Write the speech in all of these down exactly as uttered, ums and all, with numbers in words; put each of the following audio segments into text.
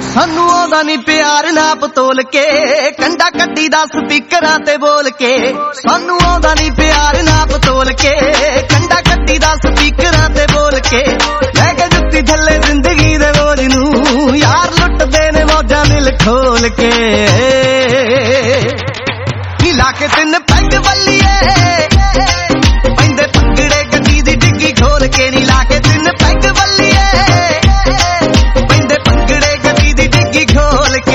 सानू आउंदा नी प्यार नाप तोल के, कंडा कट्टी दा स्पीकरां ते बोल के। सानू आउंदा नी प्यार नाप तोल के, कंडा कट्टी दा स्पीकरां ते बोल के। लैके जुत्ती थल्ले जिंदगी दे बोझ नू यार लुटदे ने मौजां दिल खोल के। नीला के तिन पैग वल्लीए पैंदे पंगड़े गड्डी दी डिग्गी खोल के। नीला के तिन पैग वल्लीए पैंदे पंगड़े गड्डी दी डिग्गी खोल के।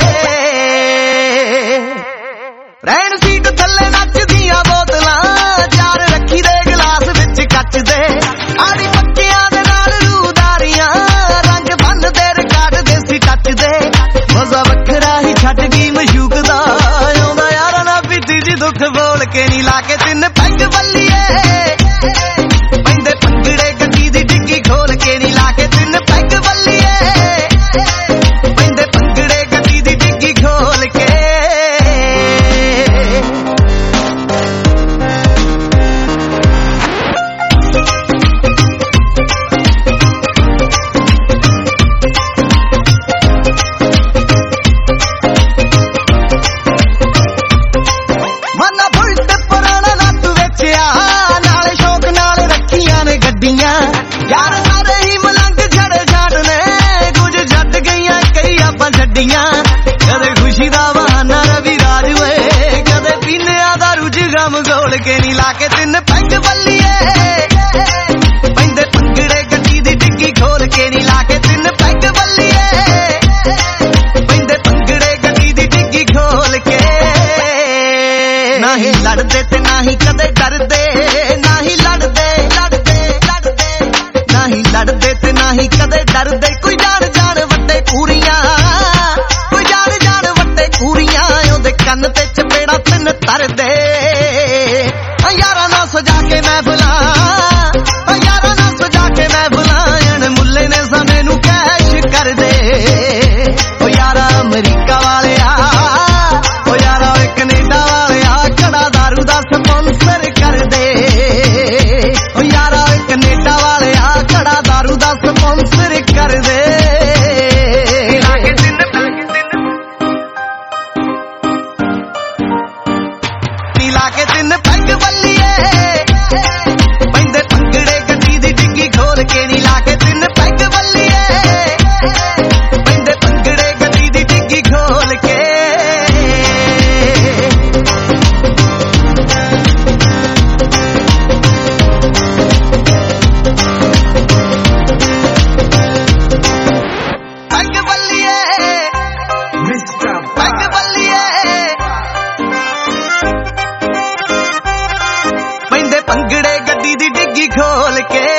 रैन सीट थल्ले नचदियां बोतलां, चार रखी दे गिलास विच कच दे। आड़ी पक्कियां दे नाल रूदारियां, रंग बन दे रिकार्ड देसी टच दे। मजा वखरा ही छड्ड गई मशूक दा, आउंदा यारां ना पीती जी दुख बोल के। नीला के तिन पैग वल्लीए पैंदे पंगड़े गड्डी दी डिग्गी खोल के। नीला के तिन पैग वल्लीए पैंदे पंगड़े गड्डी दी डिग्गी खोल के। मना बुलट पुराना नत वेचिया, नाल शौक नाल रखियां ने गड्डियां। यार सारे ही मलंग छड़े छाड़ ने, कुछ छड्ड गईयां कई आपां छड्डियां। कदे खुशी दा बहाना रवि राज होए, कदे पीने दा रुझ गम गोल के। नीला के तिन पैग वल्लीए पैंदे पंगड़े गड्डी दी डिग्गी खोल के। नीला के तिन पैग वल्लीए पैंदे पंगड़े गड्डी दी डिग्गी खोल के। ना ही लड़दे ते ना ही कदे डरदे, ना ही लड़दे लड़दे लड़दे ना ही लड़दे ते ना ही कदे डरदे। कोई जान जान वड्डे कूरियां, कोई जान जान वड्डे कूरियां, ओदे कन्न ते चपेड़ा तिन तरदे। यारां ना सजा के महफिलां, यारां ना सजा के महफिलां, अण मुल्ले ने समय नू कैश कर दे। ओ यारा अमरीका वाले आ, ओ यारा कनेडा वाले आ, कड़ा दारू दा स्पॉन्सर कर दे। ओ यारा कनेडा वाले आ, कड़ा दारू दा स्पॉन्सर कर दे। नीला के तिन पैग वल्लीए पैंदे पंगड़े गड्डी दी डिग्गी खोल के। नीला के तिन पैग वल्लीए पैंदे पंगड़े गड्डी दी डिग्गी खोल के। पैग वल्लीए पैग वल्लीए पैंदे पंगड़े गड्डी दी डिग्गी खोल के।